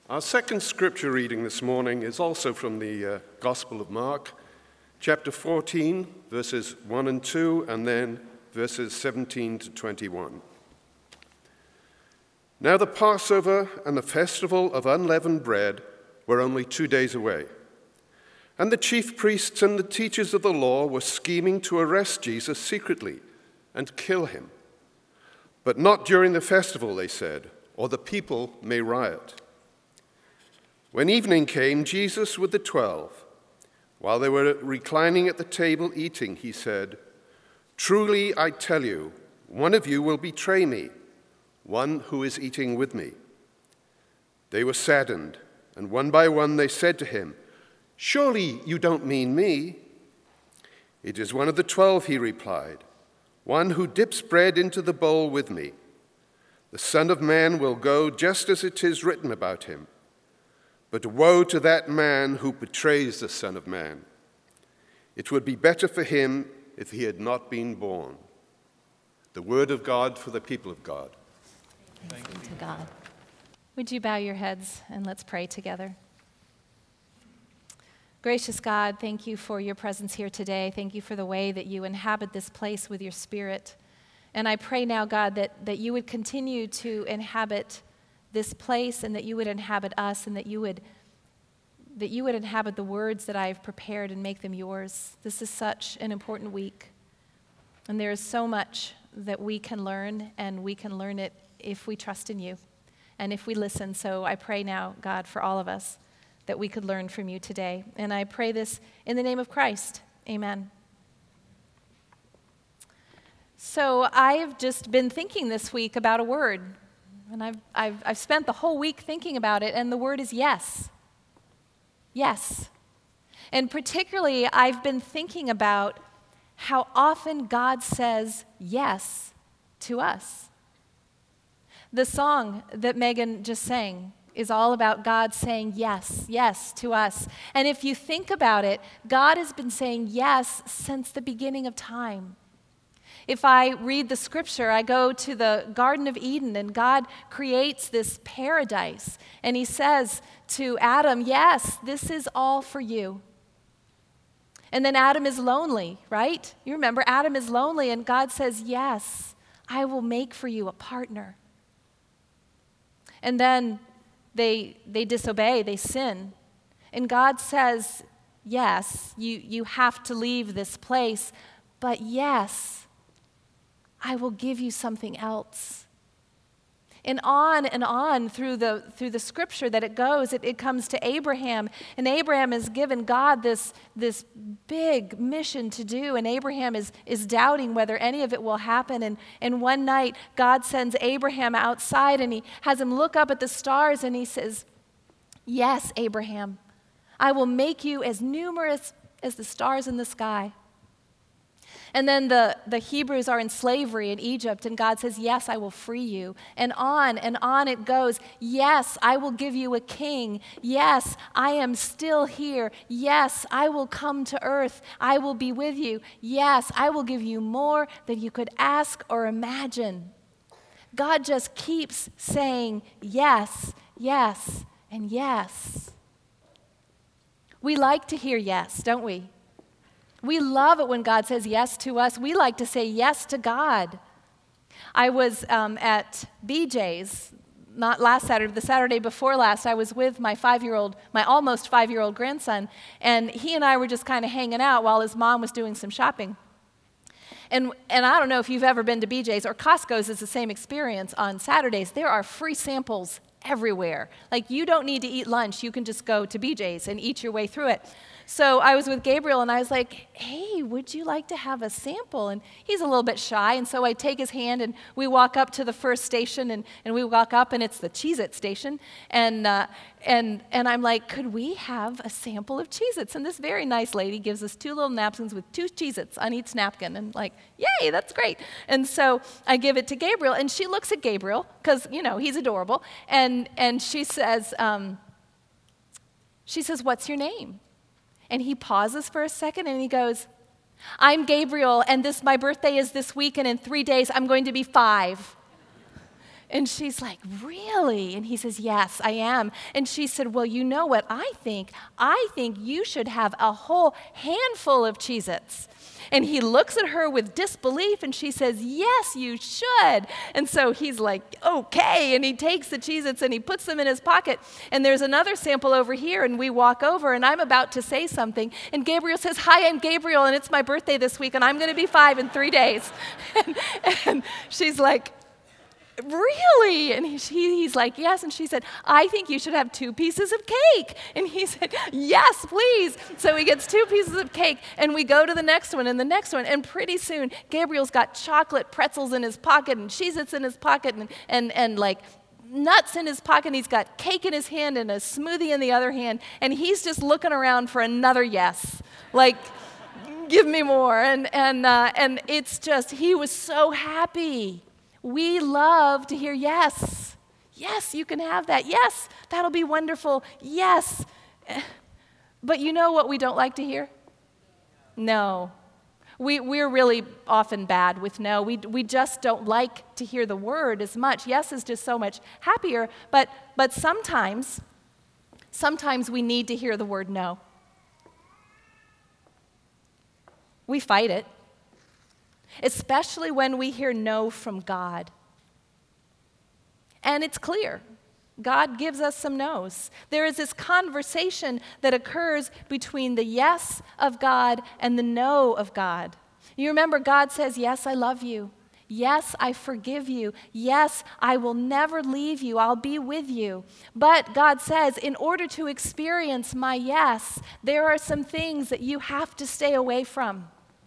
Our second scripture reading this morning is also from the Gospel of Mark, chapter 14, verses 1 and 2, and then verses 17 to 21. Now the Passover and the festival of unleavened bread were only 2 days away, and the chief priests and the teachers of the law were scheming to arrest Jesus secretly and kill him. But not during the festival, they said, or the people may riot. When evening came, Jesus with the 12, while they were reclining at the table eating, he said, "Truly I tell you, one of you will betray me, one who is eating with me." They were saddened, and one by one they said to him, "Surely you don't mean me?" "It is one of the 12, he replied, "one who dips bread into the bowl with me. The Son of Man will go just as it is written about him. But woe to that man who betrays the Son of Man. It would be better for him if he had not been born." The word of God for the people of God. Thanks be to God. Would you bow your heads and let's pray together? Gracious God, thank you for your presence here today. Thank you for the way that you inhabit this place with your Spirit. And I pray now, God, that you would continue to inhabit this place, and that you would inhabit us, and that you would inhabit the words that I've prepared and make them yours. This is such an important week, and there is so much that we can learn, and we can learn it if we trust in you and if we listen. So I pray now, God, for all of us, that we could learn from you today. And I pray this in the name of Christ. Amen. So I've just been thinking this week about a word. And I've spent the whole week thinking about it, and the word is yes. Yes. And particularly, I've been thinking about how often God says yes to us. The song that Megan just sang is all about God saying yes, yes to us. And if you think about it, God has been saying yes since the beginning of time. If I read the scripture, I go to the Garden of Eden, and God creates this paradise. And he says to Adam, "Yes, this is all for you." And then Adam is lonely, right? You remember, Adam is lonely, and God says, "Yes, I will make for you a partner." And then they disobey, they sin. And God says, "Yes, you have to leave this place, but yes, I will give you something else." And on through the scripture that it goes, it comes to Abraham. And Abraham has given God this big mission to do. And Abraham is doubting whether any of it will happen. And one night, God sends Abraham outside, and he has him look up at the stars, and he says, "Yes, Abraham, I will make you as numerous as the stars in the sky." And then the Hebrews are in slavery in Egypt, and God says, "Yes, I will free you." And on it goes. "Yes, I will give you a king. Yes, I am still here. Yes, I will come to earth. I will be with you. Yes, I will give you more than you could ask or imagine." God just keeps saying yes, yes, and yes. We like to hear yes, don't we? We love it when God says yes to us. We like to say yes to God. I was at BJ's, not last Saturday, the Saturday before last. I was with my almost 5-year-old grandson, and he and I were just kind of hanging out while his mom was doing some shopping. And I don't know if you've ever been to BJ's, or Costco's is the same experience on Saturdays. There are free samples everywhere. Like, you don't need to eat lunch. You can just go to BJ's and eat your way through it. So I was with Gabriel, and I was like, "Hey, would you like to have a sample?" And he's a little bit shy, and so I take his hand, and we walk up to the first station, and we walk up, and it's the Cheez-It station. And I'm like, "Could we have a sample of Cheez-Its?" And this very nice lady gives us 2 little napkins with 2 Cheez-Its on each napkin. And like, yay, that's great. And so I give it to Gabriel, and she looks at Gabriel, because, he's adorable. And she says, "What's your name?" And he pauses for a second, and he goes, "I'm Gabriel, and my birthday is this week, and in 3 days I'm going to be 5. And she's like, really? And he says, yes, I am. And she said, well, you know what I think? I think you should have a whole handful of Cheez-Its. And he looks at her with disbelief, and she says, yes, you should. And so he's like, okay. And he takes the Cheez-Its and he puts them in his pocket. And there's another sample over here, and we walk over, and I'm about to say something. And Gabriel says, hi, I'm Gabriel, and it's my birthday this week, and I'm going to be 5 in 3 days. And she's like, really? And he's like, yes. And she said, I think you should have 2 pieces of cake. And he said, yes, please. So he gets 2 pieces of cake, and we go to the next one and the next one. And pretty soon, Gabriel's got chocolate pretzels in his pocket and Cheez-Its in his pocket and like nuts in his pocket. And he's got cake in his hand and a smoothie in the other hand. And he's just looking around for another yes. Like, give me more. And it's just, he was so happy. We love to hear yes. Yes, you can have that. Yes, that'll be wonderful. Yes. But you know what we don't like to hear? No. We're really often bad with no. We just don't like to hear the word as much. Yes is just so much happier, but sometimes we need to hear the word no. We fight it. Especially when we hear no from God. And it's clear. God gives us some no's. There is this conversation that occurs between the yes of God and the no of God. You remember God says, yes, I love you. Yes, I forgive you. Yes, I will never leave you. I'll be with you. But God says, in order to experience my yes, there are some things that you have to stay away from.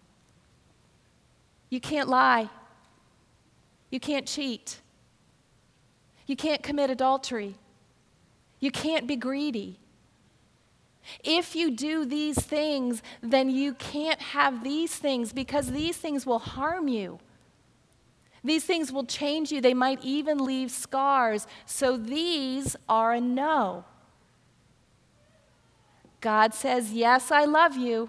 You can't lie. You can't cheat. You can't commit adultery. You can't be greedy. If you do these things, then you can't have these things because these things will harm you. These things will change you. They might even leave scars. So these are a no. God says, yes, I love you.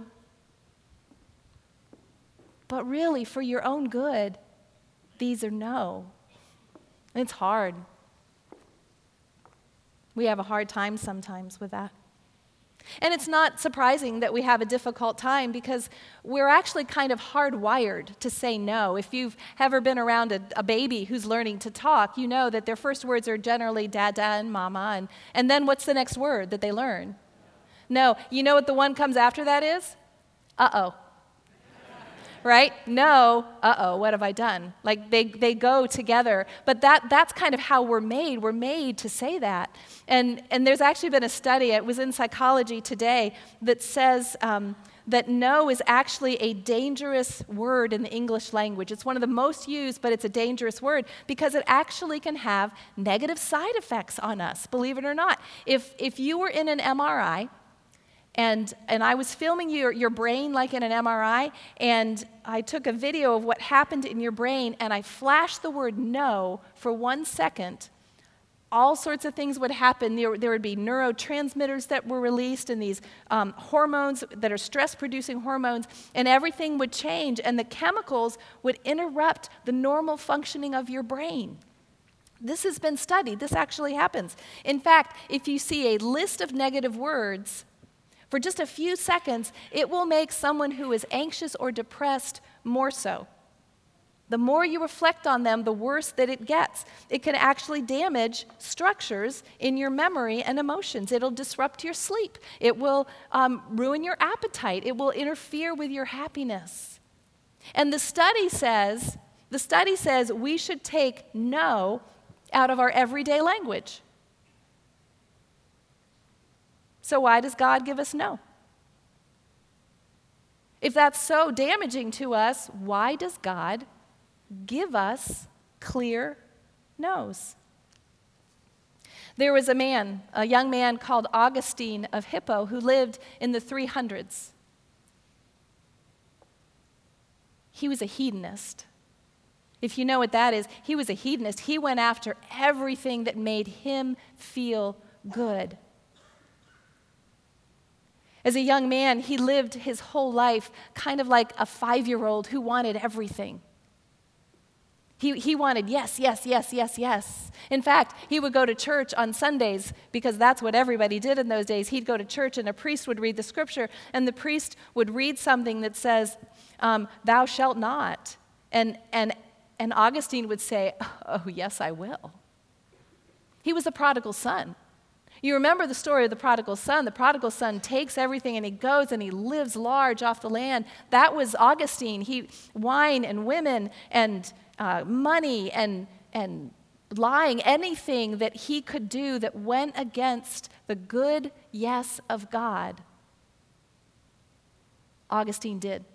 But really, for your own good, these are no. And it's hard. We have a hard time sometimes with that. And it's not surprising that we have a difficult time because we're actually kind of hardwired to say no. If you've ever been around a baby who's learning to talk, you know that their first words are generally dada and mama, and then what's the next word that they learn? No. You know what the one comes after that is? Uh-oh. Right? No, uh-oh, what have I done? Like they go together. But that's kind of how we're made. We're made to say that. And there's actually been a study, it was in Psychology Today, that says that no is actually a dangerous word in the English language. It's one of the most used, but it's a dangerous word because it actually can have negative side effects on us, believe it or not. If you were in an MRI, and I was filming your brain like in an MRI, and I took a video of what happened in your brain, and I flashed the word no for 1 second. All sorts of things would happen. There would be neurotransmitters that were released, and these hormones that are stress-producing hormones, and everything would change, and the chemicals would interrupt the normal functioning of your brain. This has been studied. This actually happens. In fact, if you see a list of negative words, for just a few seconds, it will make someone who is anxious or depressed more so. The more you reflect on them, the worse that it gets. It can actually damage structures in your memory and emotions. It'll disrupt your sleep. It will ruin your appetite. It will interfere with your happiness. And the study says we should take no out of our everyday language. So why does God give us no? If that's so damaging to us, why does God give us clear no's? There was a young man called Augustine of Hippo who lived in the 300s. He was a hedonist. If you know what that is, he was a hedonist. He went after everything that made him feel good. As a young man, he lived his whole life kind of like a 5-year-old who wanted everything. He wanted yes, yes, yes, yes, yes. In fact, he would go to church on Sundays because that's what everybody did in those days. He'd go to church and a priest would read the scripture, and the priest would read something that says, thou shalt not. And Augustine would say, oh, yes, I will. He was a prodigal son. You remember the story of the prodigal son. The prodigal son takes everything and he goes and he lives large off the land. That was Augustine. Wine and women and money and lying, anything that he could do that went against the good yes of God, Augustine did.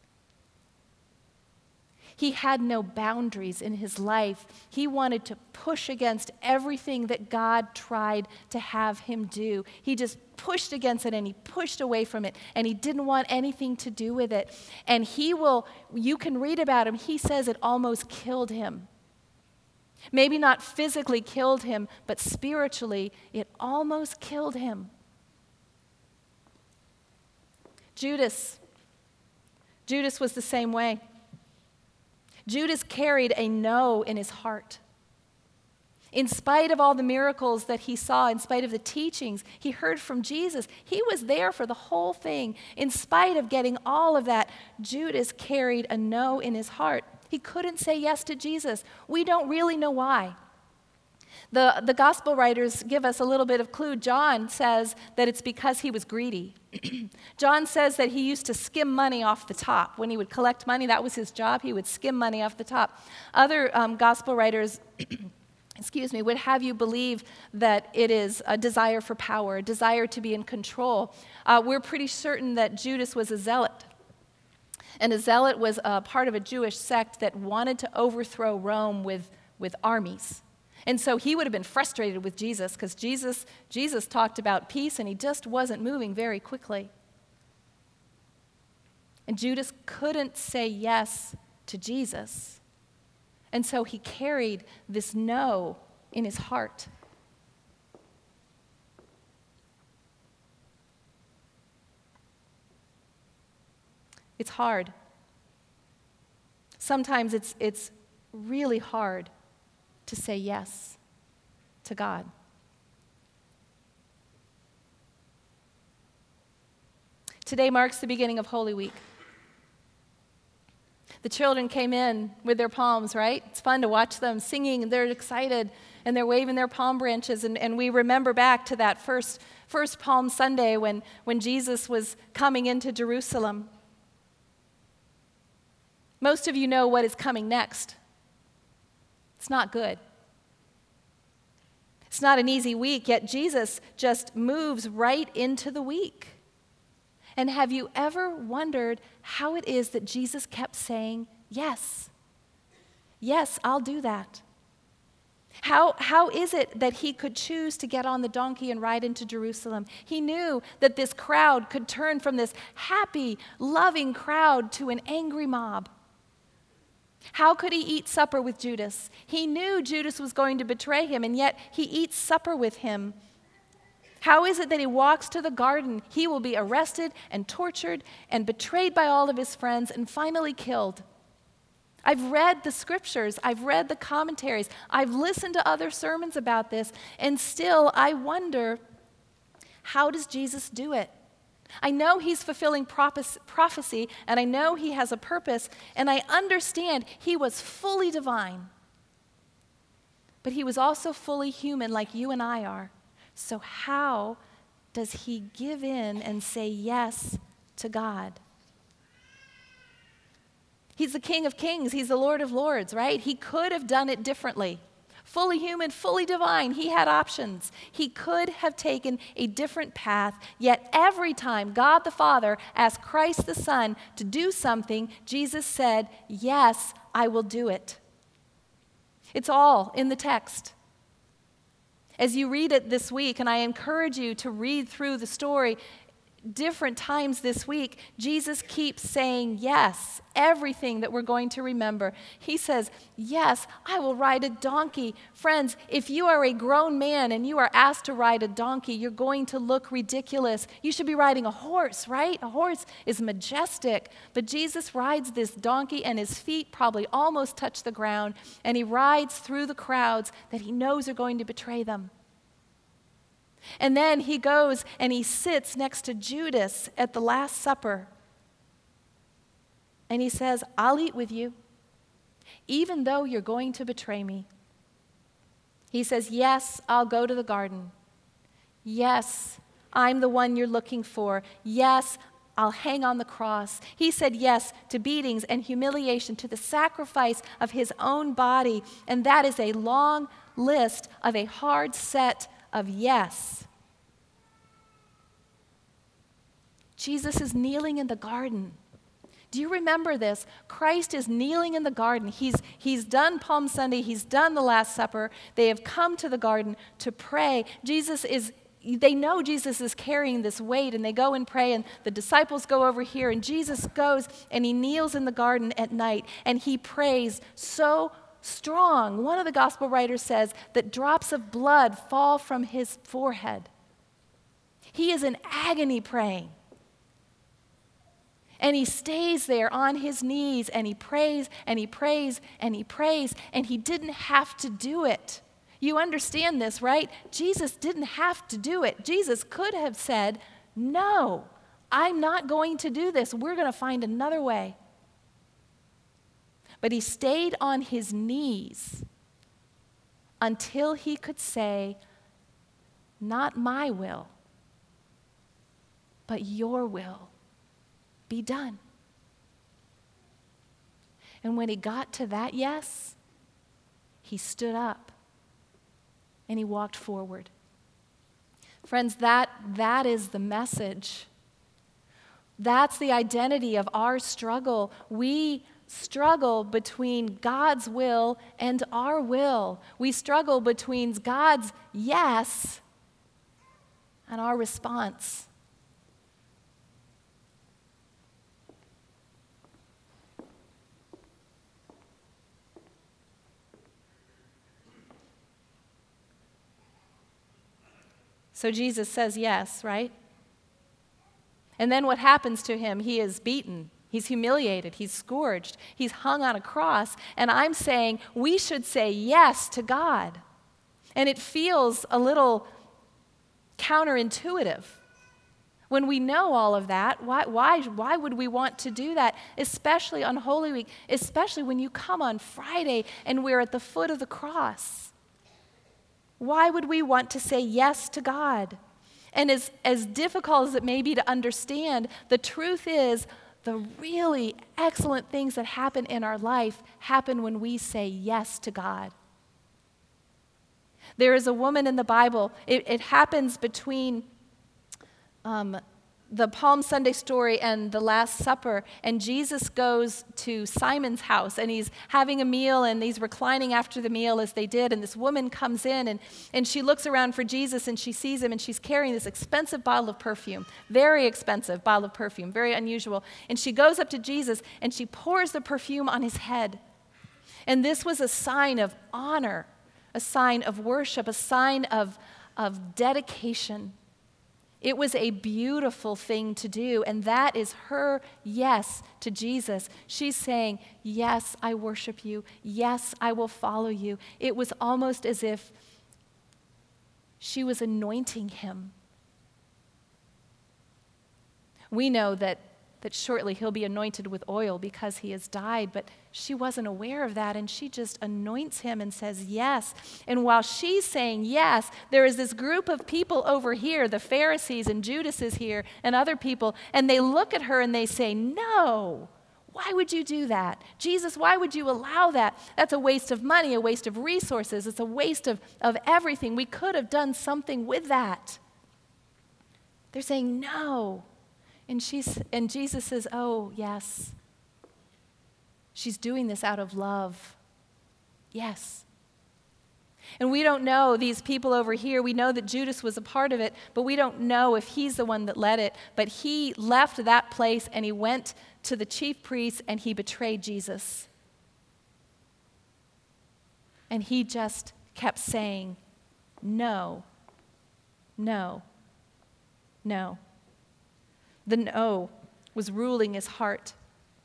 He had no boundaries in his life. He wanted to push against everything that God tried to have him do. He just pushed against it and he pushed away from it and he didn't want anything to do with it. And you can read about him, he says it almost killed him. Maybe not physically killed him, but spiritually it almost killed him. Judas was the same way. Judas carried a no in his heart. In spite of all the miracles that he saw, in spite of the teachings he heard from Jesus, he was there for the whole thing. In spite of getting all of that, Judas carried a no in his heart. He couldn't say yes to Jesus. We don't really know why. The gospel writers give us a little bit of clue. John says that it's because he was greedy. John says that he used to skim money off the top. When he would collect money, that was his job. He would skim money off the top. Other gospel writers would have you believe that it is a desire for power, a desire to be in control. We're pretty certain that Judas was a zealot. And a zealot was a part of a Jewish sect that wanted to overthrow Rome with armies. And so he would have been frustrated with Jesus because Jesus talked about peace and he just wasn't moving very quickly. And Judas couldn't say yes to Jesus. And so he carried this no in his heart. It's hard. Sometimes it's really hard to say yes to God. Today marks the beginning of Holy Week. The children came in with their palms, right? It's fun to watch them singing, and they're excited, and they're waving their palm branches, and we remember back to that first Palm Sunday when Jesus was coming into Jerusalem. Most of you know what is coming next. It's not good. It's not an easy week, yet Jesus just moves right into the week. And have you ever wondered how it is that Jesus kept saying, yes, yes, I'll do that? How is it that he could choose to get on the donkey and ride into Jerusalem? He knew that this crowd could turn from this happy, loving crowd to an angry mob. How could he eat supper with Judas? He knew Judas was going to betray him, and yet he eats supper with him. How is it that he walks to the garden? He will be arrested and tortured and betrayed by all of his friends and finally killed. I've read the scriptures. I've read the commentaries. I've listened to other sermons about this, and still I wonder, how does Jesus do it? I know he's fulfilling prophecy, and I know he has a purpose, and I understand he was fully divine. But he was also fully human like you and I are. So how does he give in and say yes to God? He's the King of Kings. He's the Lord of Lords, right? He could have done it differently. Fully human, fully divine, he had options. He could have taken a different path, yet every time God the Father asked Christ the Son to do something, Jesus said, yes, I will do it. It's all in the text. As you read it this week, and I encourage you to read through the story, different times this week, Jesus keeps saying yes, everything that we're going to remember. He says, yes, I will ride a donkey. Friends, if you are a grown man and you are asked to ride a donkey, you're going to look ridiculous. You should be riding a horse, right? A horse is majestic. But Jesus rides this donkey and his feet probably almost touch the ground, and he rides through the crowds that he knows are going to betray them. And then he goes and he sits next to Judas at the Last Supper. And he says, I'll eat with you, even though you're going to betray me. He says, yes, I'll go to the garden. Yes, I'm the one you're looking for. Yes, I'll hang on the cross. He said yes to beatings and humiliation, to the sacrifice of his own body. And that is a long list of a hard set of yes. Jesus is kneeling in the garden. Do you remember this? Christ is kneeling in the garden. He's done Palm Sunday. He's done the Last Supper. They have come to the garden to pray. They know Jesus is carrying this weight, and they go and pray, and the disciples go over here, and Jesus goes and he kneels in the garden at night, and he prays so strong. One of the gospel writers says that drops of blood fall from his forehead. He is in agony praying. And he stays there on his knees, and he prays, and he prays, and he prays, and he didn't have to do it. You understand this, right? Jesus didn't have to do it. Jesus could have said, no, I'm not going to do this. We're going to find another way. But he stayed on his knees until he could say, not my will, but your will be done. And when he got to that yes, he stood up and he walked forward. Friends, that is the message. That's the identity of our struggle. We struggle between God's will and our will. We struggle between God's yes and our response. So Jesus says yes, right? And then what happens to him? He is beaten. He's humiliated. He's scourged. He's hung on a cross. And I'm saying we should say yes to God. And it feels a little counterintuitive. When we know all of that, why would we want to do that? Especially on Holy Week, especially when you come on Friday and we're at the foot of the cross. Why would we want to say yes to God? And as difficult as it may be to understand, the truth is the really excellent things that happen in our life happen when we say yes to God. There is a woman in the Bible, it happens between the Palm Sunday story and the Last Supper, and Jesus goes to Simon's house, and he's having a meal, and he's reclining after the meal as they did, and this woman comes in, and she looks around for Jesus, and she sees him, and she's carrying this expensive bottle of perfume, very expensive bottle of perfume, very unusual, and she goes up to Jesus, and she pours the perfume on his head. And this was a sign of honor, a sign of worship, a sign of dedication. It was a beautiful thing to do, and that is her yes to Jesus. She's saying, yes, I worship you. Yes, I will follow you. It was almost as if she was anointing him. We know that shortly he'll be anointed with oil because he has died, but she wasn't aware of that, and she just anoints him and says yes. And while she's saying yes, there is this group of people over here, the Pharisees, and Judas is here, and other people, and they look at her and they say, no, why would you do that? Jesus, why would you allow that? That's a waste of money, a waste of resources, it's a waste of everything. We could have done something with that. They're saying no. And Jesus says, oh, yes. She's doing this out of love. Yes. And we don't know these people over here. We know that Judas was a part of it, but we don't know if he's the one that led it. But he left that place and he went to the chief priests and he betrayed Jesus. And he just kept saying, no, no, no. The no was ruling his heart.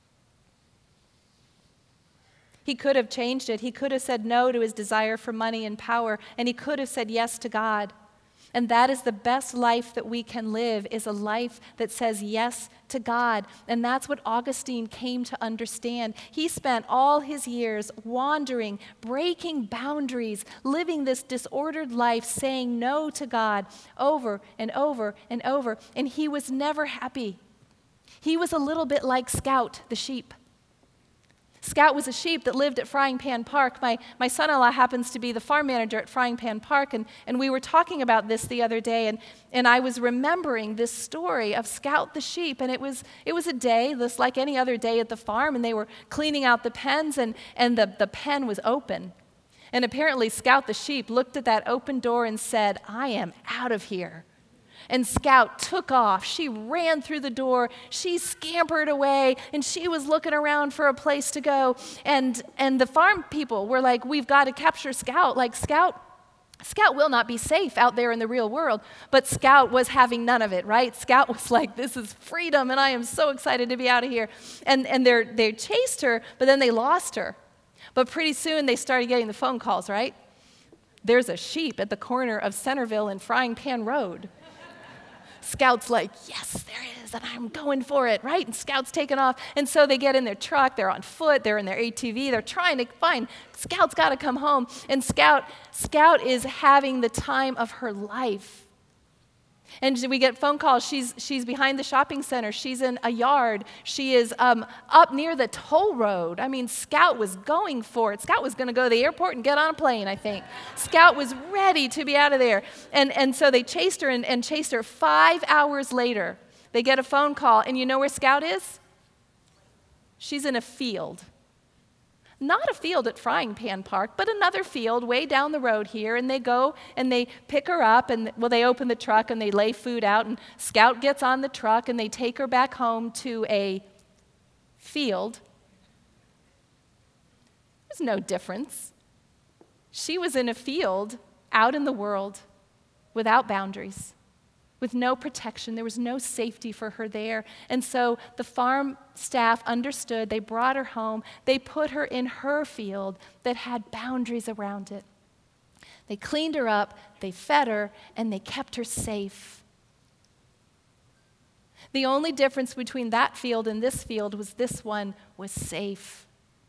He could have changed it. He could have said no to his desire for money and power, and he could have said yes to God. And that is the best life that we can live, is a life that says yes to God. And that's what Augustine came to understand. He spent all his years wandering, breaking boundaries, living this disordered life, saying no to God over and over and over. And he was never happy. He was a little bit like Scout, the sheep. Scout was a sheep that lived at Frying Pan Park. My son-in-law happens to be the farm manager at Frying Pan Park, and we were talking about this the other day, and I was remembering this story of Scout the sheep, and it was a day just like any other day at the farm, and they were cleaning out the pens, and the pen was open. And apparently Scout the sheep looked at that open door and said, "I am out of here." And Scout took off. She ran through the door. She scampered away, and she was looking around for a place to go. And the farm people were like, "We've got to capture Scout." Like, Scout will not be safe out there in the real world. But Scout was having none of it, right? Scout was like, "This is freedom, and I am so excited to be out of here." And they chased her, but then they lost her. But pretty soon they started getting the phone calls, right? There's a sheep at the corner of Centerville and Frying Pan Road. Scout's like, "Yes, there is, and I'm going for it," right? And Scout's taking off. And so they get in their truck, they're on foot, they're in their ATV, they're trying to find, Scout's got to come home. And Scout is having the time of her life. And we get phone calls. She's behind the shopping center. She's in a yard. She is up near the toll road. I mean, Scout was going for it. Scout was going to go to the airport and get on a plane, I think. Scout was ready to be out of there. And so they chased her and chased her. 5 hours later, they get a phone call. And you know where Scout is? She's in a field. Not a field at Frying Pan Park, but another field way down the road here. And they go and they pick her up, and they open the truck and they lay food out, and Scout gets on the truck and they take her back home to a field. There's no difference. She was in a field out in the world without boundaries, with no protection. There was no safety for her there. And so the farm staff understood. They brought her home. They put her in her field that had boundaries around it. They cleaned her up, they fed her, and they kept her safe. The only difference between that field and this field was this one was safe.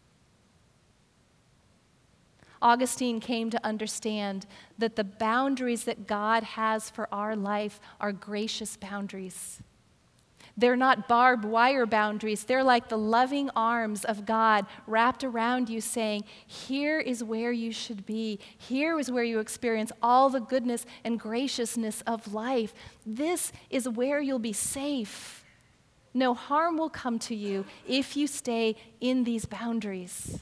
Augustine came to understand that the boundaries that God has for our life are gracious boundaries. They're not barbed wire boundaries. They're like the loving arms of God wrapped around you, saying, "Here is where you should be. Here is where you experience all the goodness and graciousness of life. This is where you'll be safe. No harm will come to you if you stay in these boundaries."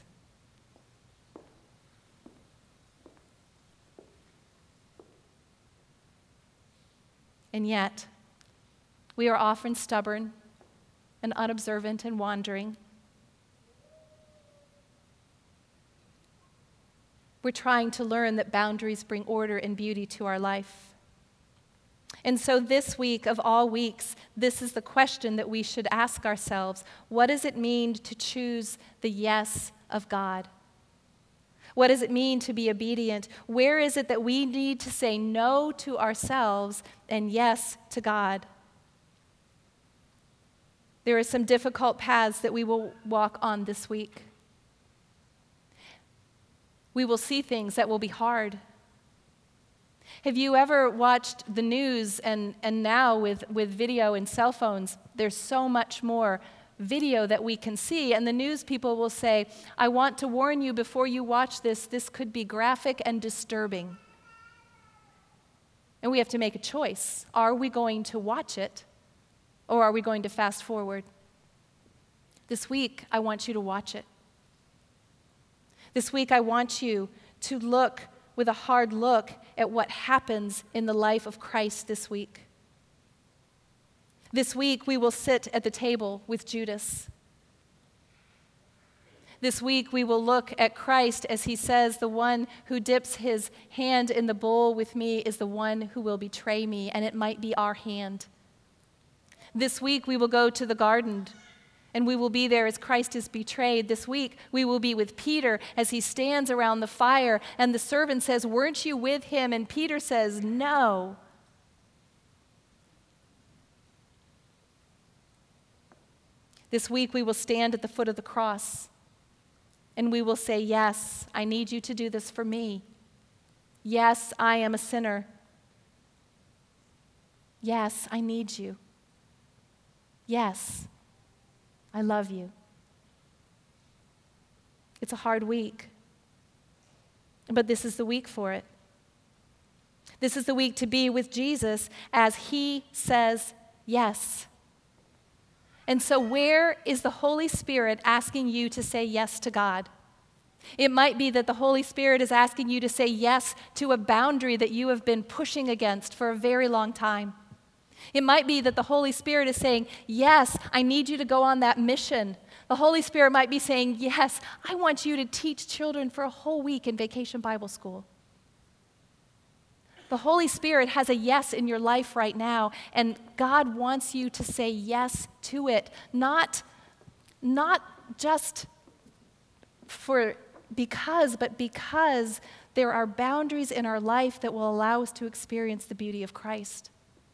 And yet, we are often stubborn and unobservant and wandering. We're trying to learn that boundaries bring order and beauty to our life. And so this week of all weeks, this is the question that we should ask ourselves. What does it mean to choose the yes of God? What does it mean to be obedient? Where is it that we need to say no to ourselves and yes to God? There are some difficult paths that we will walk on this week. We will see things that will be hard. Have you ever watched the news, and now with video and cell phones, there's so much more video that we can see, and the news people will say, "I want to warn you before you watch this, this could be graphic and disturbing." And we have to make a choice. Are we going to watch it, or are we going to fast forward? This week, I want you to watch it. This week, I want you to look with a hard look at what happens in the life of Christ this week. This week, we will sit at the table with Judas. This week, we will look at Christ as he says, the one who dips his hand in the bowl with me is the one who will betray me, and it might be our hand. This week, we will go to the garden, and we will be there as Christ is betrayed. This week, we will be with Peter as he stands around the fire, and the servant says, "Weren't you with him?" And Peter says, "No." This week, we will stand at the foot of the cross, and we will say, "Yes, I need you to do this for me. Yes, I am a sinner. Yes, I need you. Yes, I love you." It's a hard week, but this is the week for it. This is the week to be with Jesus as he says yes. And so where is the Holy Spirit asking you to say yes to God? It might be that the Holy Spirit is asking you to say yes to a boundary that you have been pushing against for a very long time. It might be that the Holy Spirit is saying, "Yes, I need you to go on that mission." The Holy Spirit might be saying, "Yes, I want you to teach children for a whole week in Vacation Bible School." The Holy Spirit has a yes in your life right now, and God wants you to say yes to it. Not just but because there are boundaries in our life that will allow us to experience the beauty of Christ.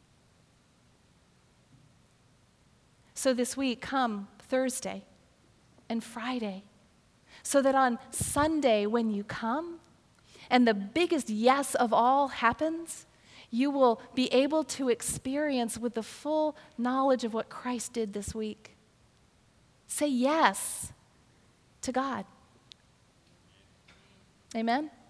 So this week, come Thursday and Friday, so that on Sunday when you come, and the biggest yes of all happens, you will be able to experience with the full knowledge of what Christ did this week. Say yes to God. Amen?